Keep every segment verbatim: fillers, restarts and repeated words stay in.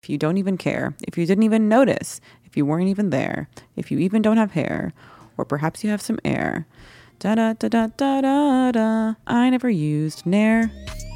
if you don't even care, if you didn't even notice, if you weren't even there, if you even don't have hair, or perhaps you have some air. Da da da da da da da. I never used Nair.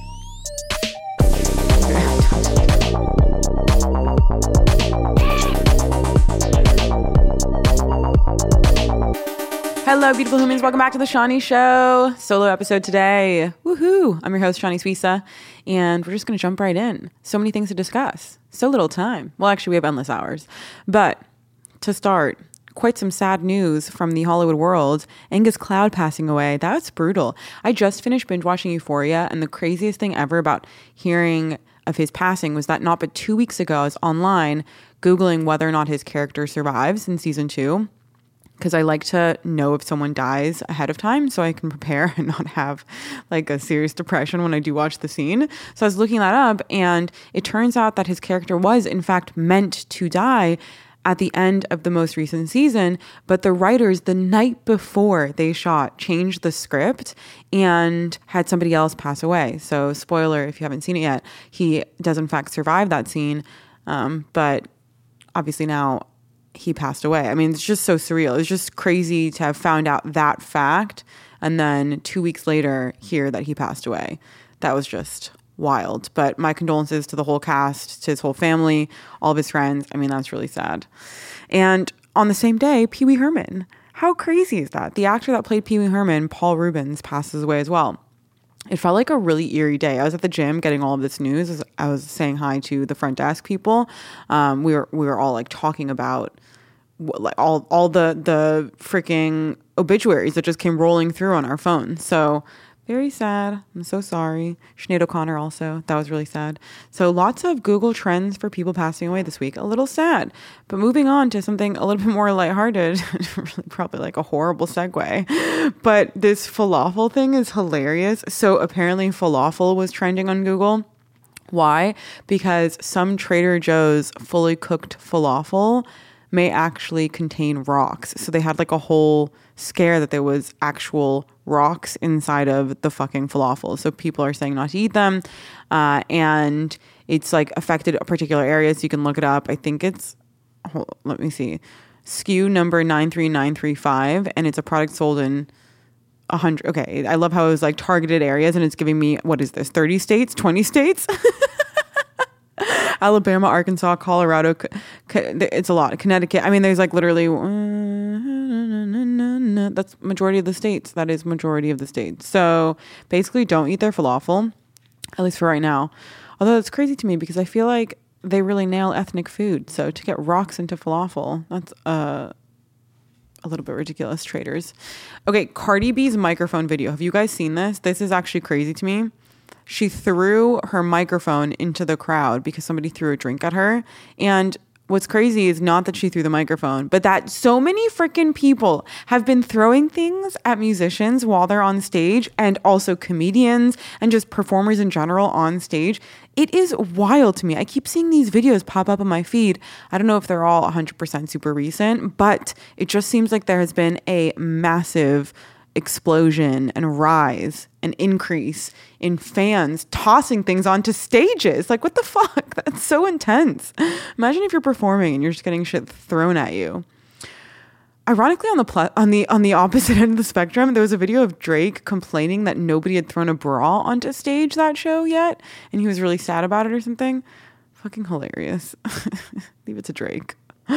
Hello, beautiful humans. Welcome back to the Shani Show. Solo episode today. Woohoo. I'm your host, Shani Suisa, and we're just going to jump right in. So many things to discuss. So little time. Well, actually, we have endless hours. But to start, quite some sad news from the Hollywood world. Angus Cloud passing away. That's brutal. I just finished binge watching Euphoria, and the craziest thing ever about hearing of his passing was that not but two weeks ago, I was online Googling whether or not his character survives in season two. Because I like to know if someone dies ahead of time so I can prepare and not have like a serious depression when I do watch the scene. So I was looking that up, and it turns out that his character was in fact meant to die at the end of the most recent season, but the writers, the night before they shot, changed the script and had somebody else pass away. So spoiler, if you haven't seen it yet, he does in fact survive that scene, um, but obviously now he passed away. I mean, it's just so surreal. It's just crazy to have found out that fact and then two weeks later hear that he passed away. That was just wild. But my condolences to the whole cast, to his whole family, all of his friends. I mean, that's really sad. And on the same day, Pee Wee Herman. How crazy is that? The actor that played Pee Wee Herman, Paul Reubens, passes away as well. It felt like a really eerie day. I was at the gym getting all of this news. As I was saying hi to the front desk people. Um, we were we were all like talking about like all all the the freaking obituaries that just came rolling through on our phones. So very sad. I'm so sorry. Sinead O'Connor also. That was really sad. So lots of Google trends for people passing away this week. A little sad. But moving on to something a little bit more lighthearted. Really probably like a horrible segue. But this falafel thing is hilarious. So apparently falafel was trending on Google. Why? Because some Trader Joe's fully cooked falafel may actually contain rocks. So they had like a whole scare that there was actual rocks inside of the fucking falafel. So people are saying not to eat them. Uh, and it's like affected a particular area. So you can look it up. I think it's, hold, let me see, S K U number nine three nine three five. And it's a product sold in one hundred. Okay. I love how it was like targeted areas, and it's giving me, what is this, thirty states, twenty states? Alabama, Arkansas, Colorado, it's a lot. Connecticut. I mean, there's like literally, that's majority of the states. That is majority of the states. So basically don't eat their falafel, at least for right now. Although it's crazy to me because I feel like they really nail ethnic food. So to get rocks into falafel, that's uh, a little bit ridiculous, traders. Okay, Cardi B's microphone video. Have you guys seen this? This is actually crazy to me. She threw her microphone into the crowd because somebody threw a drink at her. And what's crazy is not that she threw the microphone, but that so many freaking people have been throwing things at musicians while they're on stage, and also comedians and just performers in general on stage. It is wild to me. I keep seeing these videos pop up on my feed. I don't know if they're all one hundred percent super recent, but it just seems like there has been a massive explosion and rise and increase in fans tossing things onto stages. Like, what the fuck? That's so intense. Imagine if you're performing and you're just getting shit thrown at you. Ironically, on the pl- on the on the opposite end of the spectrum, there was a video of Drake complaining that nobody had thrown a bra onto stage that show yet, and he was really sad about it or something. Fucking hilarious. Leave it to Drake.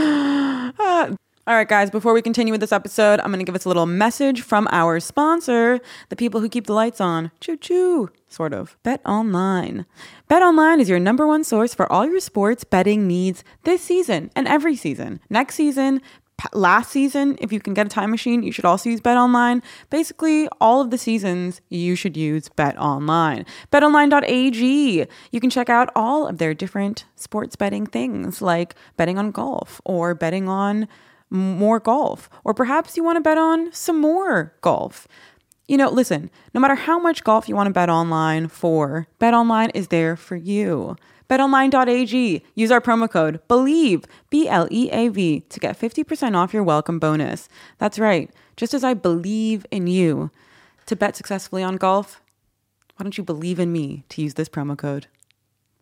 uh, All right, guys, before we continue with this episode, I'm going to give us a little message from our sponsor, the people who keep the lights on. Choo-choo, sort of. BetOnline. BetOnline is your number one source for all your sports betting needs this season and every season. Next season, last season, if you can get a time machine, you should also use BetOnline. Basically, all of the seasons, you should use BetOnline. bet online dot a g. You can check out all of their different sports betting things, like betting on golf or betting on more golf, or perhaps you want to bet on some more golf. You know, listen, no matter how much golf you want to bet online for, BetOnline is there for you. bet online dot a g. Use our promo code BELIEVE, B L E A V, to get fifty percent off your welcome bonus. That's right. Just as I believe in you to bet successfully on golf, why don't you believe in me to use this promo code?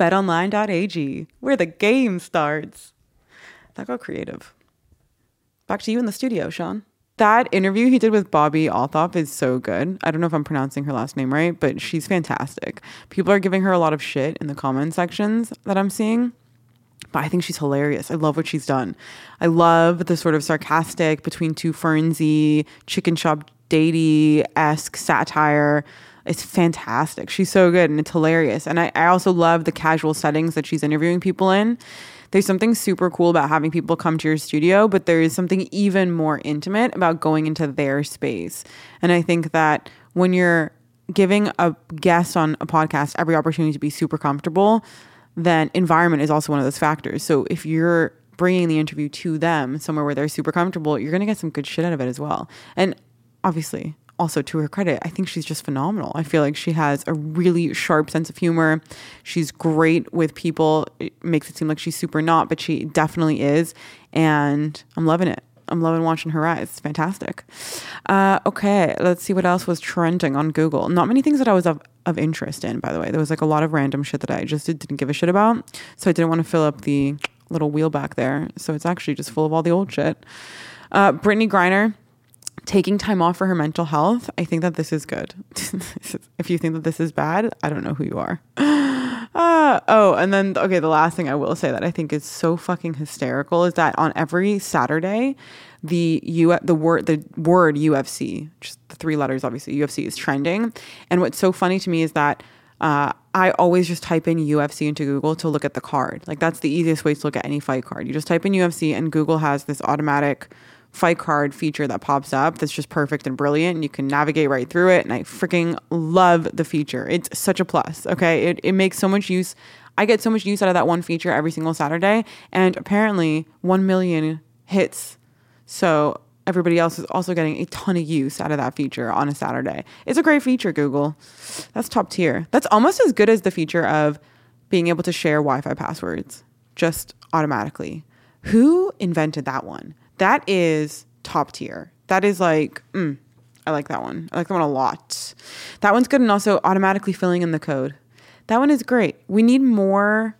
bet online dot a g, where the game starts. That got creative. Back to you in the studio, Sean. That interview he did with Bobbi Althoff is so good. I don't know if I'm pronouncing her last name right, but she's fantastic. People are giving her a lot of shit in the comment sections that I'm seeing, but I think she's hilarious. I love what she's done. I love the sort of sarcastic between two fernsy, chicken shop datey-esque satire. It's fantastic. She's so good and it's hilarious. And I, I also love the casual settings that she's interviewing people in. There's something super cool about having people come to your studio, but there is something even more intimate about going into their space. And I think that when you're giving a guest on a podcast every opportunity to be super comfortable, then environment is also one of those factors. So if you're bringing the interview to them somewhere where they're super comfortable, you're going to get some good shit out of it as well. And obviously, also to her credit, I think she's just phenomenal. I feel like she has a really sharp sense of humor. She's great with people. It makes it seem like she's super not, but she definitely is. And I'm loving it. I'm loving watching her rise. It's fantastic. Uh, okay, let's see what else was trending on Google. Not many things that I was of, of interest in, by the way. There was like a lot of random shit that I just didn't give a shit about. So I didn't want to fill up the little wheel back there. So it's actually just full of all the old shit. Uh, Brittany Griner taking time off for her mental health. I think that this is good. If you think that this is bad, I don't know who you are. Uh, oh, and then, okay, the last thing I will say that I think is so fucking hysterical is that on every Saturday, the U the word the word U F C, just the three letters, obviously, U F C is trending. And what's so funny to me is that uh, I always just type in U F C into Google to look at the card. Like, that's the easiest way to look at any fight card. You just type in U F C and Google has this automatic fight card feature that pops up that's just perfect and brilliant, and you can navigate right through it, and I freaking love the feature. It's such a plus. Okay, it, it makes so much use. I get so much use out of that one feature every single Saturday, and apparently one million hits, so everybody else is also getting a ton of use out of that feature on a Saturday. It's a great feature, Google. That's top tier. That's almost as good as the feature of being able to share Wi-Fi passwords just automatically. Who invented that one? That is top tier. That is like, mm, I like that one. I like that one a lot. That one's good, and also automatically filling in the code. That one is great. We need more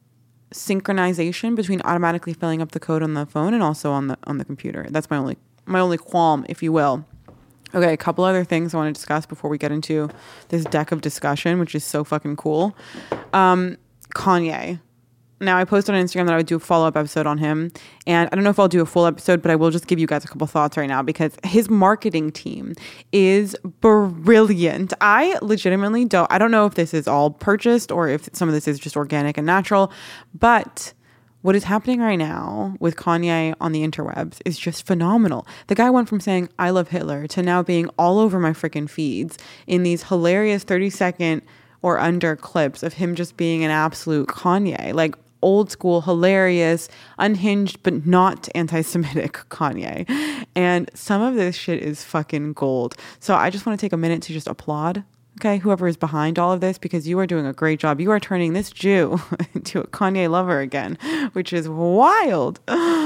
synchronization between automatically filling up the code on the phone and also on the on the computer. That's my only my only qualm, if you will. Okay, a couple other things I want to discuss before we get into this deck of discussion, which is so fucking cool. Um, Kanye. Now, I posted on Instagram that I would do a follow-up episode on him. And I don't know if I'll do a full episode, but I will just give you guys a couple thoughts right now because his marketing team is brilliant. I legitimately don't, I don't know if this is all purchased or if some of this is just organic and natural, but what is happening right now with Kanye on the interwebs is just phenomenal. The guy went from saying, I love Hitler, to now being all over my freaking feeds in these hilarious thirty second or under clips of him just being an absolute Kanye. Like, old school, hilarious, unhinged, but not anti-Semitic Kanye. And some of this shit is fucking gold. So I just want to take a minute to just applaud, okay, whoever is behind all of this, because you are doing a great job. You are turning this Jew into a Kanye lover again, which is wild.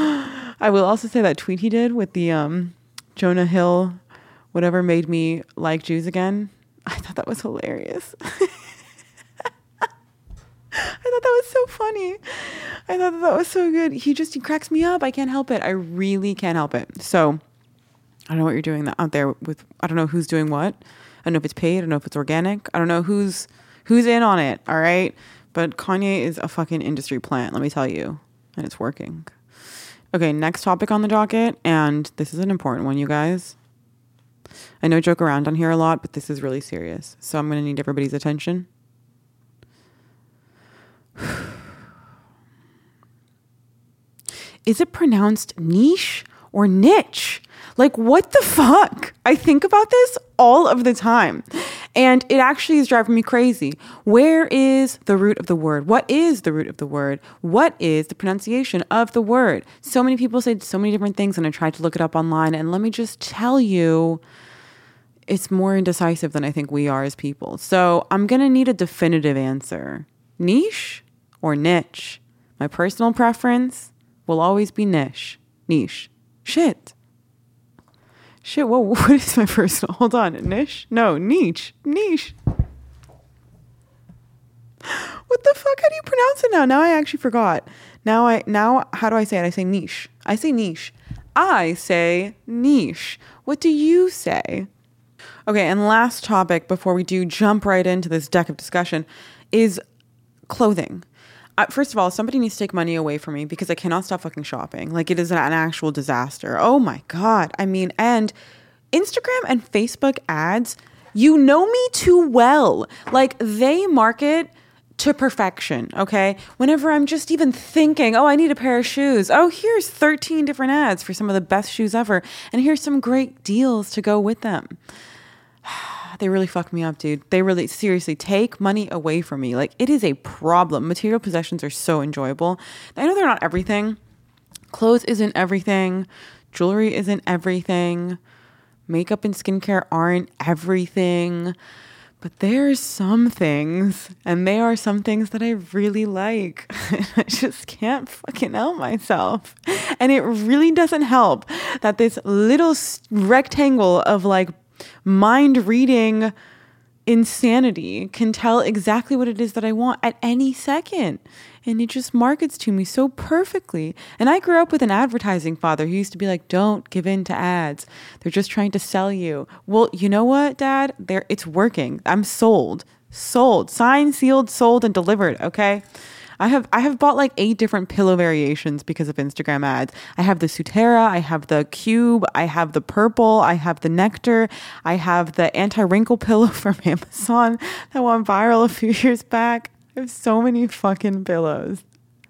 I will also say that tweet he did with the um, Jonah Hill, whatever made me like Jews again. I thought that was hilarious. I thought that was so funny. I thought that, that was so good. He just, he cracks me up. I can't help it. I really can't help it. So I don't know what you're doing out there with, I don't know who's doing what. I don't know if it's paid. I don't know if it's organic. I don't know who's, who's in on it. All right. But Kanye is a fucking industry plant, let me tell you. And it's working. Okay. Next topic on the docket. And this is an important one, you guys. I know I joke around on here a lot, but this is really serious. So I'm going to need everybody's attention. Is it pronounced niche or niche? Like, what the fuck? I think about this all of the time. And it actually is driving me crazy. Where is the root of the word? What is the root of the word? What is the pronunciation of the word? So many people say so many different things, and I tried to look it up online. And let me just tell you, it's more indecisive than I think we are as people. So I'm going to need a definitive answer. Niche or niche? My personal preference will always be niche. Niche. Shit. Shit, what, what is my personal? Hold on. Niche? No, niche. Niche. What What the fuck? How do you pronounce it now? Now I actually forgot. Now I now how do I say it? I say niche. I say niche. I say niche. What do you say? Okay, and last topic before we do jump right into this deck of discussion is clothing. Uh, first of all, somebody needs to take money away from me because I cannot stop fucking shopping. Like, it is an, an actual disaster. Oh my God. I mean, and Instagram and Facebook ads, you know me too well. Like, they market to perfection, okay? Whenever I'm just even thinking, oh, I need a pair of shoes. Oh, here's thirteen different ads for some of the best shoes ever. And here's some great deals to go with them. They really fuck me up, dude. They really, seriously, take money away from me. Like, it is a problem. Material possessions are so enjoyable. I know they're not everything. Clothes isn't everything. Jewelry isn't everything. Makeup and skincare aren't everything. But there's some things, and they are some things that I really like. I just can't fucking help myself. And it really doesn't help that this little rectangle of like mind reading insanity can tell exactly what it is that I want at any second. And it just markets to me so perfectly. And I grew up with an advertising father who used to be like, don't give in to ads. They're just trying to sell you. Well, you know what, Dad? There, it's working. I'm sold. Sold. Signed, sealed, sold, and delivered. Okay? I have I have bought like eight different pillow variations because of Instagram ads. I have the Sutera, I have the Cube, I have the Purple, I have the Nectar, I have the anti-wrinkle pillow from Amazon that went viral a few years back. I have so many fucking pillows.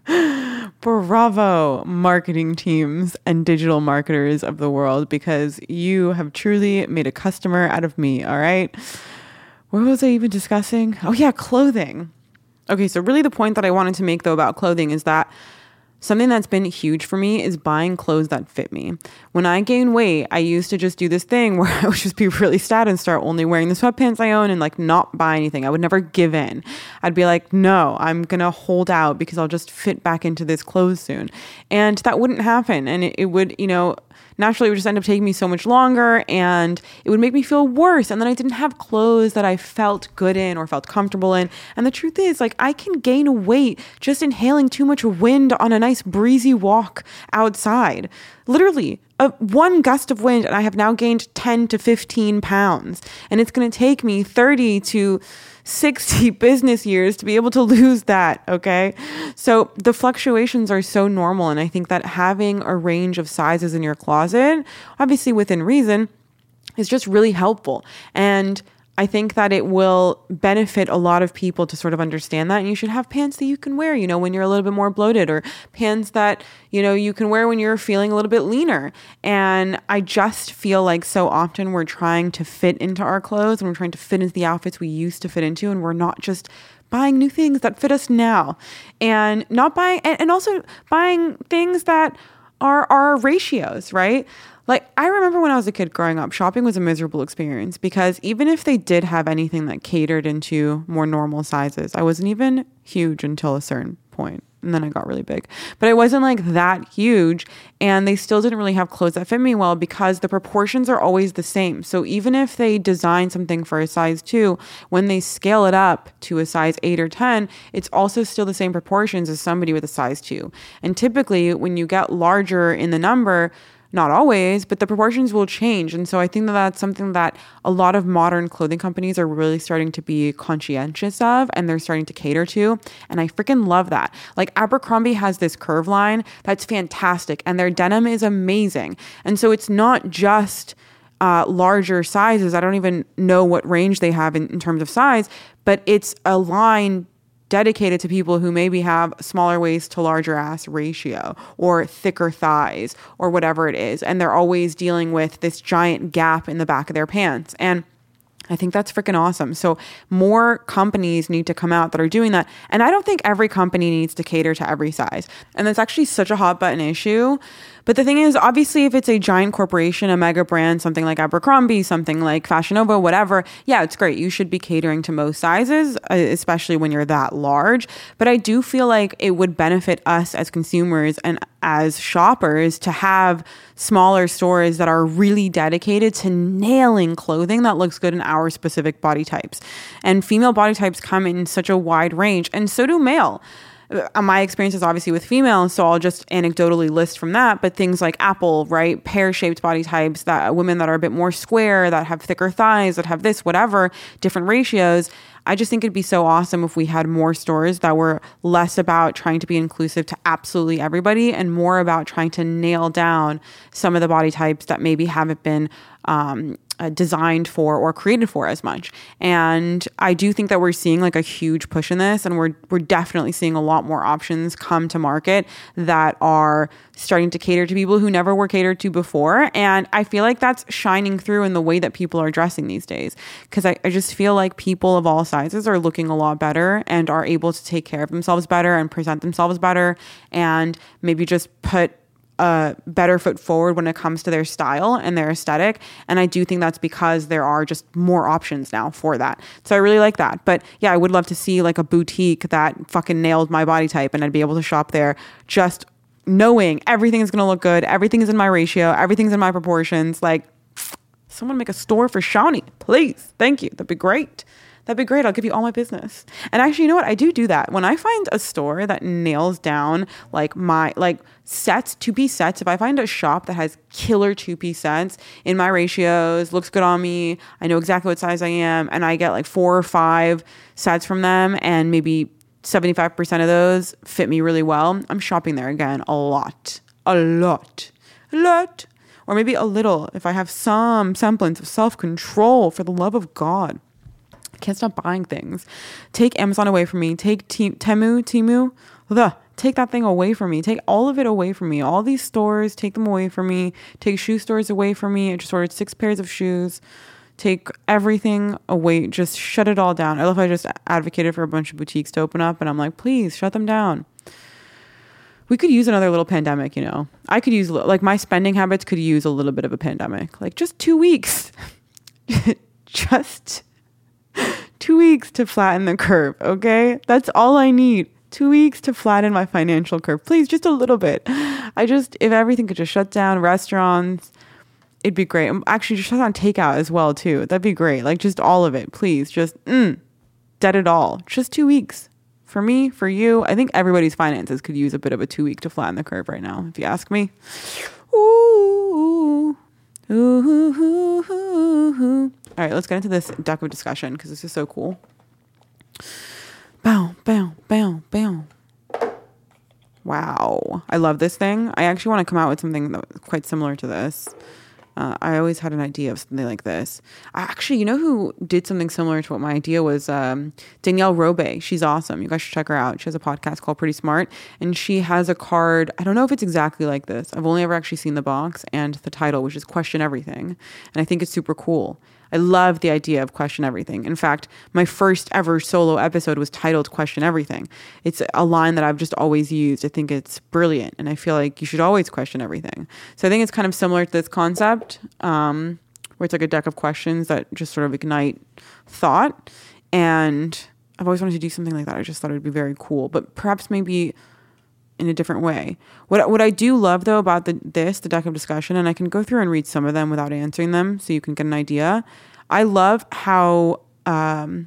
Bravo, marketing teams and digital marketers of the world, because you have truly made a customer out of me, all right? What was I even discussing? Oh yeah, clothing. Okay, so really the point that I wanted to make, though, about clothing is that something that's been huge for me is buying clothes that fit me. When I gain weight, I used to just do this thing where I would just be really sad and start only wearing the sweatpants I own and like not buy anything. I would never give in. I'd be like, no, I'm going to hold out because I'll just fit back into this clothes soon. And that wouldn't happen. And it, it would, you know, naturally it would just end up taking me so much longer, and it would make me feel worse. And then I didn't have clothes that I felt good in or felt comfortable in. And the truth is, like, I can gain weight just inhaling too much wind on a nice breezy walk outside. Literally, a, one gust of wind, and I have now gained ten to fifteen pounds. And it's going to take me thirty to sixty business years to be able to lose that, okay? So the fluctuations are so normal, and I think that having a range of sizes in your closet, obviously within reason, is just really helpful. And I think that it will benefit a lot of people to sort of understand that. And you should have pants that you can wear, you know, when you're a little bit more bloated, or pants that, you know, you can wear when you're feeling a little bit leaner. And I just feel like so often we're trying to fit into our clothes, and we're trying to fit into the outfits we used to fit into. And we're not just buying new things that fit us now, and not buying, and, and also buying things that are our ratios, right? Like, I remember when I was a kid growing up, shopping was a miserable experience, because even if they did have anything that catered into more normal sizes, I wasn't even huge until a certain point, and then I got really big. But I wasn't like that huge, and they still didn't really have clothes that fit me well because the proportions are always the same. So even if they design something for a size two, when they scale it up to a size eight or ten, it's also still the same proportions as somebody with a size two. And typically when you get larger in the number, not always, but the proportions will change. And so I think that that's something that a lot of modern clothing companies are really starting to be conscientious of, and they're starting to cater to. And I freaking love that. Like, Abercrombie has this curve line that's fantastic, and their denim is amazing. And so it's not just uh, larger sizes. I don't even know what range they have in, in terms of size, but it's a line dedicated to people who maybe have smaller waist to larger ass ratio, or thicker thighs, or whatever it is. And they're always dealing with this giant gap in the back of their pants. And I think that's freaking awesome. So more companies need to come out that are doing that. And I don't think every company needs to cater to every size. And that's actually such a hot button issue. But the thing is, obviously, if it's a giant corporation, a mega brand, something like Abercrombie, something like Fashion Nova, whatever, yeah, it's great. You should be catering to most sizes, especially when you're that large. But I do feel like it would benefit us as consumers and as shoppers to have smaller stores that are really dedicated to nailing clothing that looks good and our specific body types. And female body types come in such a wide range, and so do male. My experience is obviously with female, so I'll just anecdotally list from that, but things like apple, right? Pear-shaped body types, that women that are a bit more square, that have thicker thighs, that have this, whatever, different ratios. I just think it'd be so awesome if we had more stores that were less about trying to be inclusive to absolutely everybody and more about trying to nail down some of the body types that maybe haven't been um, uh, designed for or created for as much. And I do think that we're seeing like a huge push in this, and we're we're definitely seeing a lot more options come to market that are starting to cater to people who never were catered to before. And I feel like that's shining through in the way that people are dressing these days, because I, I just feel like people of all sizes are looking a lot better and are able to take care of themselves better and present themselves better, and maybe just put a better foot forward when it comes to their style and their aesthetic. And I do think that's because there are just more options now for that. So I really like that. But yeah, I would love to see like a boutique that fucking nailed my body type, and I'd be able to shop there just knowing everything is going to look good. Everything is in my ratio. Everything's in my proportions. Like, someone make a store for Shawnee, please. Thank you. That'd be great. That'd be great. I'll give you all my business. And actually, you know what? I do do that. When I find a store that nails down like my, like sets, two-piece sets, if I find a shop that has killer two-piece sets in my ratios, looks good on me, I know exactly what size I am, and I get like four or five sets from them, and maybe seventy-five percent of those fit me really well, I'm shopping there again a lot. A lot. A lot. Or maybe a little if I have some semblance of self-control, for the love of God. Can't stop buying things. Take Amazon away from me. Take T- Temu, Temu. Ugh. Take that thing away from me. Take all of it away from me. All these stores, take them away from me. Take shoe stores away from me. I just ordered six pairs of shoes. Take everything away. Just shut it all down. I love how I just advocated for a bunch of boutiques to open up, and I'm like, please shut them down. We could use another little pandemic, you know. I could use, like, my spending habits could use a little bit of a pandemic. Like, just two weeks. Just two weeks to flatten the curve, okay? That's all I need. Two weeks to flatten my financial curve. Please, just a little bit. I just, if everything could just shut down, restaurants, it'd be great. Actually, just shut down takeout as well, too. That'd be great. Like, just all of it, please. Just, mm, dead it all. Just two weeks. For me, for you, I think everybody's finances could use a bit of a two week to flatten the curve right now, if you ask me. Ooh. Ooh, ooh, ooh, ooh, ooh. All right, let's get into this deck of discussion, because this is so cool. Bow, bow, bow, bow. Wow. I love this thing. I actually want to come out with something that's quite similar to this. Uh, I always had an idea of something like this. I actually, you know who did something similar to what my idea was? Um, Danielle Robay. She's awesome. You guys should check her out. She has a podcast called Pretty Smart, and she has a card. I don't know if it's exactly like this. I've only ever actually seen the box and the title, which is Question Everything. And I think it's super cool. I love the idea of Question Everything. In fact, my first ever solo episode was titled Question Everything. It's a line that I've just always used. I think it's brilliant, and I feel like you should always question everything. So I think it's kind of similar to this concept, um, where it's like a deck of questions that just sort of ignite thought. And I've always wanted to do something like that. I just thought it would be very cool, but perhaps maybe in a different way. What what I do love though about the this, the deck of discussion, and I can go through and read some of them without answering them so you can get an idea. I love how um,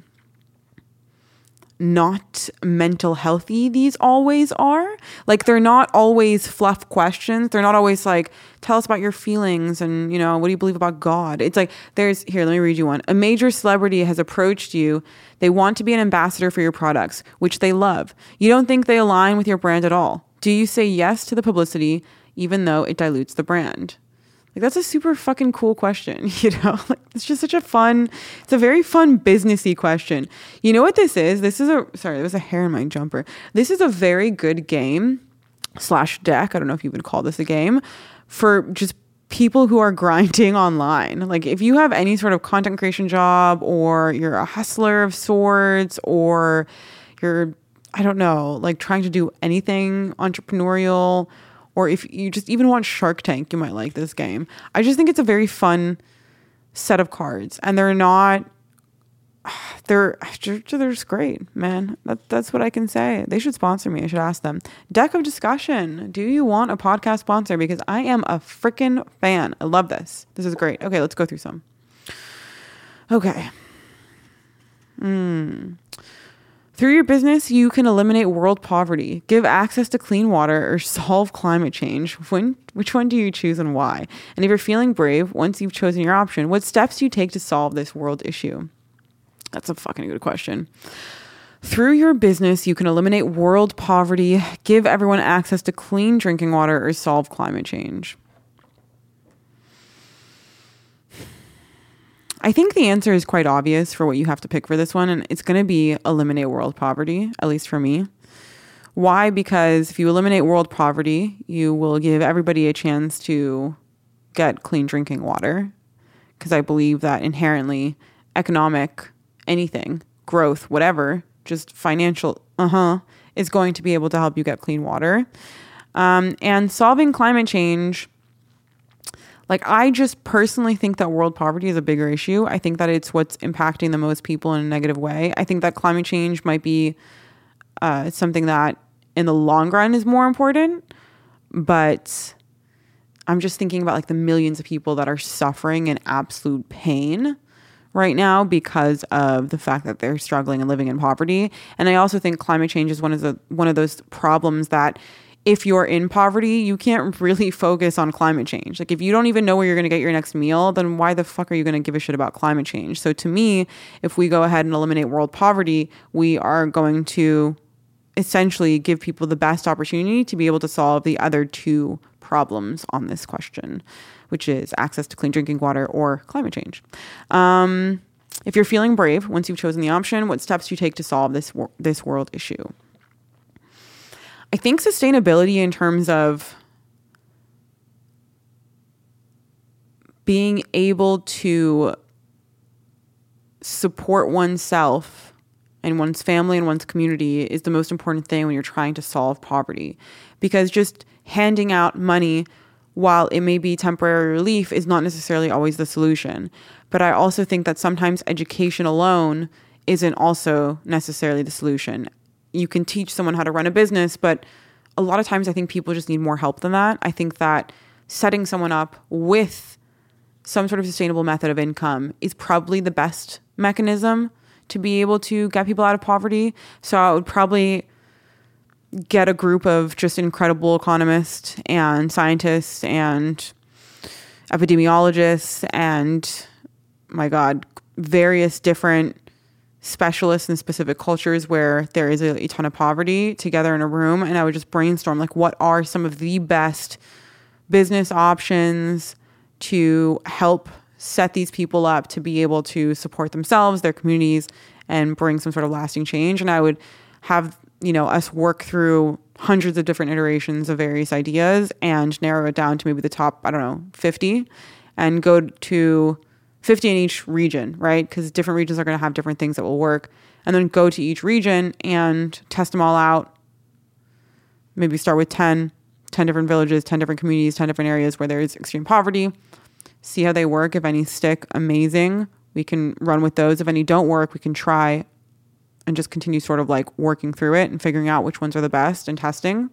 not mental healthy these always are. Like, they're not always fluff questions. They're not always like, tell us about your feelings and, you know, what do you believe about God? It's like, there's, here, let me read you one. A major celebrity has approached you. They want to be an ambassador for your products, which they love. You don't think they align with your brand at all. Do you say yes to the publicity, even though it dilutes the brand? Like, that's a super fucking cool question, you know? Like, it's just such a fun, it's a very fun businessy question. You know what this is? This is a, sorry, there was a hair in my jumper. This is a very good game slash deck. I don't know if you would call this a game, for just people who are grinding online. Like, if you have any sort of content creation job, or you're a hustler of sorts, or you're, I don't know, like trying to do anything entrepreneurial, or if you just even watch Shark Tank, you might like this game. I just think it's a very fun set of cards, and they're not, they're, they're just great, man. That, that's what I can say. They should sponsor me. I should ask them. Deck of discussion. Do you want a podcast sponsor? Because I am a freaking fan. I love this. This is great. Okay, let's go through some. Okay. Hmm. Through your business, you can eliminate world poverty, give access to clean water, or solve climate change. When, which one do you choose and why? And if you're feeling brave, once you've chosen your option, what steps do you take to solve this world issue? That's a fucking good question. Through your business, you can eliminate world poverty, give everyone access to clean drinking water, or solve climate change. I think the answer is quite obvious for what you have to pick for this one, and it's going to be eliminate world poverty, at least for me. Why? Because if you eliminate world poverty, you will give everybody a chance to get clean drinking water, because I believe that inherently economic anything, growth, whatever, just financial, uh-huh, is going to be able to help you get clean water. Um, and solving climate change, like, I just personally think that world poverty is a bigger issue. I think that it's what's impacting the most people in a negative way. I think that climate change might be uh, something that in the long run is more important. But I'm just thinking about like the millions of people that are suffering in absolute pain right now because of the fact that they're struggling and living in poverty. And I also think climate change is one of the one of those problems that if you're in poverty, you can't really focus on climate change. Like, if you don't even know where you're going to get your next meal, then why the fuck are you going to give a shit about climate change? So to me, if we go ahead and eliminate world poverty, we are going to essentially give people the best opportunity to be able to solve the other two problems on this question, which is access to clean drinking water or climate change. Um, if you're feeling brave, once you've chosen the option, what steps do you take to solve this wor- this world issue? I think sustainability in terms of being able to support oneself and one's family and one's community is the most important thing when you're trying to solve poverty. Because just handing out money, while it may be temporary relief, is not necessarily always the solution. But I also think that sometimes education alone isn't also necessarily the solution. You can teach someone how to run a business, but a lot of times I think people just need more help than that. I think that setting someone up with some sort of sustainable method of income is probably the best mechanism to be able to get people out of poverty. So I would probably get a group of just incredible economists and scientists and epidemiologists and, my God, various different specialists in specific cultures where there is a, a ton of poverty together in a room. And I would just brainstorm, like, what are some of the best business options to help set these people up to be able to support themselves, their communities, and bring some sort of lasting change. And I would have, you know, us work through hundreds of different iterations of various ideas and narrow it down to maybe the top, I don't know, fifty, and go to fifty in each region, right? Because different regions are going to have different things that will work. And then go to each region and test them all out. Maybe start with ten, ten different villages, ten different communities, ten different areas where there is extreme poverty. See how they work. If any stick, amazing. We can run with those. If any don't work, we can try and just continue sort of like working through it and figuring out which ones are the best and testing.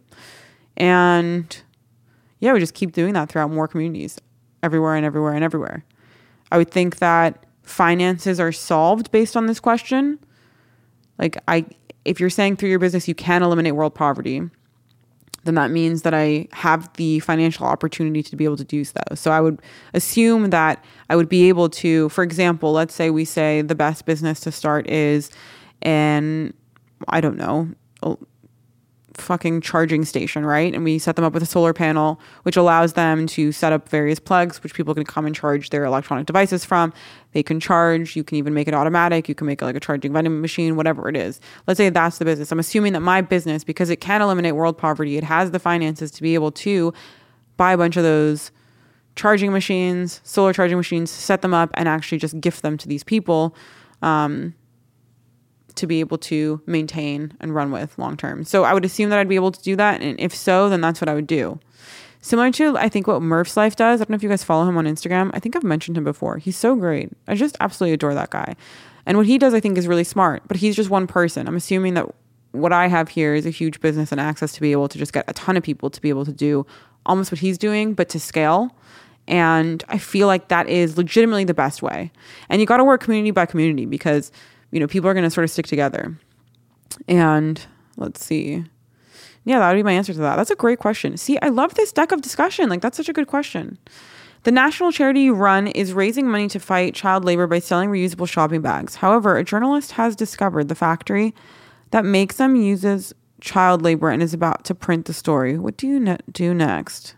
And yeah, we just keep doing that throughout more communities, everywhere and everywhere and everywhere. I would think that finances are solved based on this question. Like, I, if you're saying through your business you can eliminate world poverty, then that means that I have the financial opportunity to be able to do so. So I would assume that I would be able to, for example, let's say we say the best business to start is an, I don't know, a fucking charging station, right? And we set them up with a solar panel, which allows them to set up various plugs, which people can come and charge their electronic devices from. They can charge. You can even make it automatic. You can make it like a charging vending machine, whatever it is. Let's say that's the business. I'm assuming that my business, because it can eliminate world poverty, it has the finances to be able to buy a bunch of those charging machines, solar charging machines, set them up, and actually just gift them to these people um, to be able to maintain and run with long term. So I would assume that I'd be able to do that. And if so, then that's what I would do. Similar to, I think, what Murph's Life does. I don't know if you guys follow him on Instagram. I think I've mentioned him before. He's so great. I just absolutely adore that guy. And what he does, I think, is really smart. But he's just one person. I'm assuming that what I have here is a huge business and access to be able to just get a ton of people to be able to do almost what he's doing, but to scale. And I feel like that is legitimately the best way. And you got to work community by community because, you know, people are going to sort of stick together. And let's see. Yeah, that would be my answer to that. That's a great question. See, I love this deck of discussion. Like, that's such a good question. The national charity you run is raising money to fight child labor by selling reusable shopping bags. However, a journalist has discovered the factory that makes them uses child labor and is about to print the story. What do you ne- do next?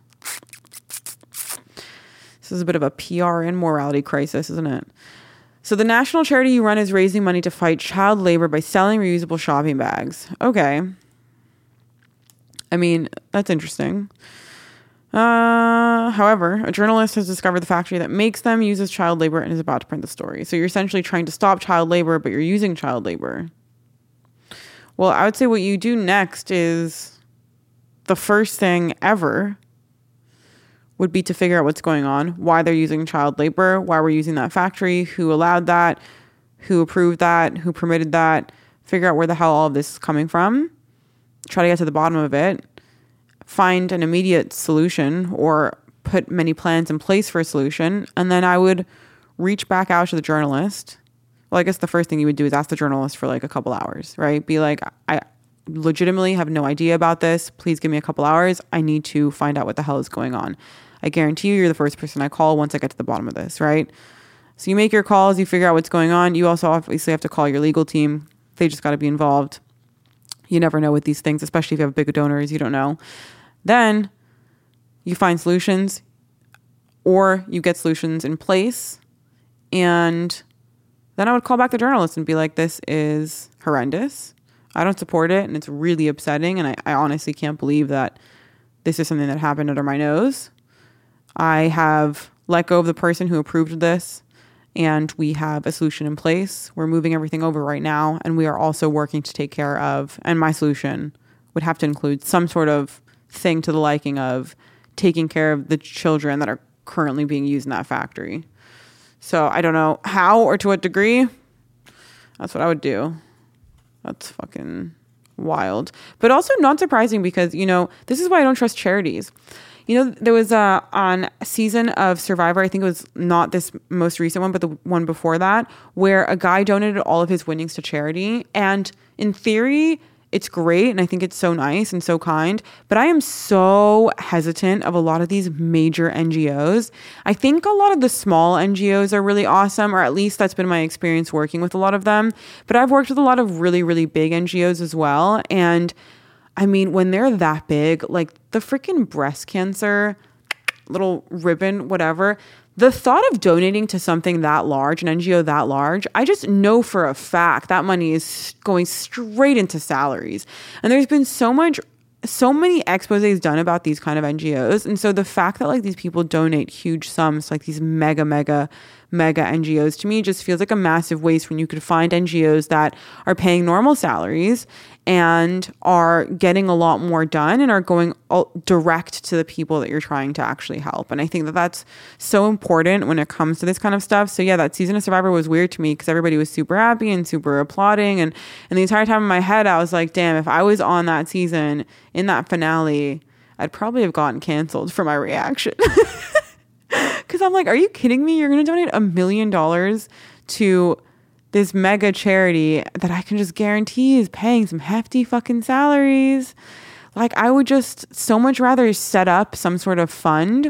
This is a bit of a P R and morality crisis, isn't it? So the national charity you run is raising money to fight child labor by selling reusable shopping bags. Okay. I mean, that's interesting. Uh, however, a journalist has discovered the factory that makes them uses child labor and is about to print the story. So you're essentially trying to stop child labor, but you're using child labor. Well, I would say what you do next is the first thing ever would be to figure out what's going on, why they're using child labor, why we're using that factory, who allowed that, who approved that, who permitted that, figure out where the hell all of this is coming from, try to get to the bottom of it, find an immediate solution or put many plans in place for a solution. And then I would reach back out to the journalist. Well, I guess the first thing you would do is ask the journalist for like a couple hours, right? Be like, I legitimately have no idea about this. Please give me a couple hours. I need to find out what the hell is going on. I guarantee you, you're the first person I call once I get to the bottom of this, right? So you make your calls, you figure out what's going on. You also obviously have to call your legal team. They just got to be involved. You never know with these things, especially if you have big donors, you don't know. Then you find solutions or you get solutions in place. And then I would call back the journalist and be like, this is horrendous. I don't support it. And it's really upsetting. And I, I honestly can't believe that this is something that happened under my nose. I have let go of the person who approved this, and we have a solution in place. We're moving everything over right now, and we are also working to take care of, and my solution would have to include some sort of thing to the liking of taking care of the children that are currently being used in that factory. So I don't know how or to what degree. That's what I would do. That's fucking wild. But also not surprising because, you know, this is why I don't trust charities. You know, there was a, on a season of Survivor, I think it was not this most recent one, but the one before that, where a guy donated all of his winnings to charity. And in theory, it's great. And I think it's so nice and so kind. But I am so hesitant of a lot of these major N G Os. I think a lot of the small N G Os are really awesome, or at least that's been my experience working with a lot of them. But I've worked with a lot of really, really big N G Os as well. And I mean, when they're that big, like the freaking breast cancer, little ribbon, whatever, the thought of donating to something that large, an N G O that large, I just know for a fact that money is going straight into salaries. And there's been so much, so many exposés done about these kind of N G Os. And so the fact that like these people donate huge sums, like these mega, mega, mega N G Os, to me just feels like a massive waste when you could find N G Os that are paying normal salaries and are getting a lot more done and are going direct to the people that you're trying to actually help. And I think that that's so important when it comes to this kind of stuff. So yeah, that season of Survivor was weird to me because everybody was super happy and super applauding. And, and the entire time in my head, I was like, damn, if I was on that season in that finale, I'd probably have gotten canceled for my reaction. Because I'm like, are you kidding me? You're going to donate a million dollars to this mega charity that I can just guarantee is paying some hefty fucking salaries. Like, I would just so much rather set up some sort of fund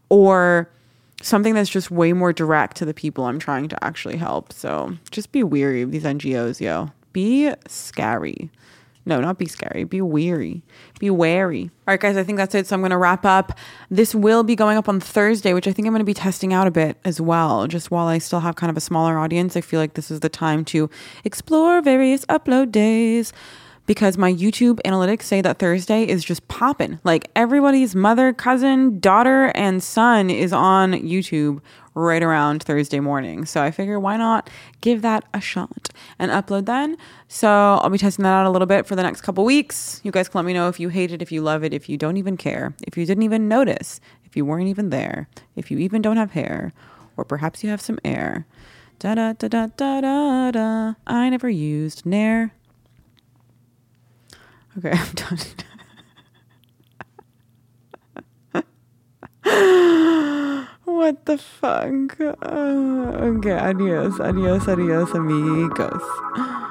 or something that's just way more direct to the people I'm trying to actually help. So just be weary of these N G Os, yo. Be scary. No, not be scary. Be weary. Be wary. All right, guys, I think that's it. So I'm going to wrap up. This will be going up on Thursday, which I think I'm going to be testing out a bit as well. Just while I still have kind of a smaller audience, I feel like this is the time to explore various upload days because my YouTube analytics say that Thursday is just popping. Like everybody's mother, cousin, daughter, and son is on YouTube right around Thursday morning. So I figure why not give that a shot and upload then. So I'll be testing that out a little bit for the next couple weeks. You guys can let me know if you hate it, if you love it, if you don't even care, if you didn't even notice, if you weren't even there, if you even don't have hair, or perhaps you have some air. Da da da da da da da. I never used Nair. Okay, I'm done. What the fuck? Uh, okay, adios, adios, adios, amigos.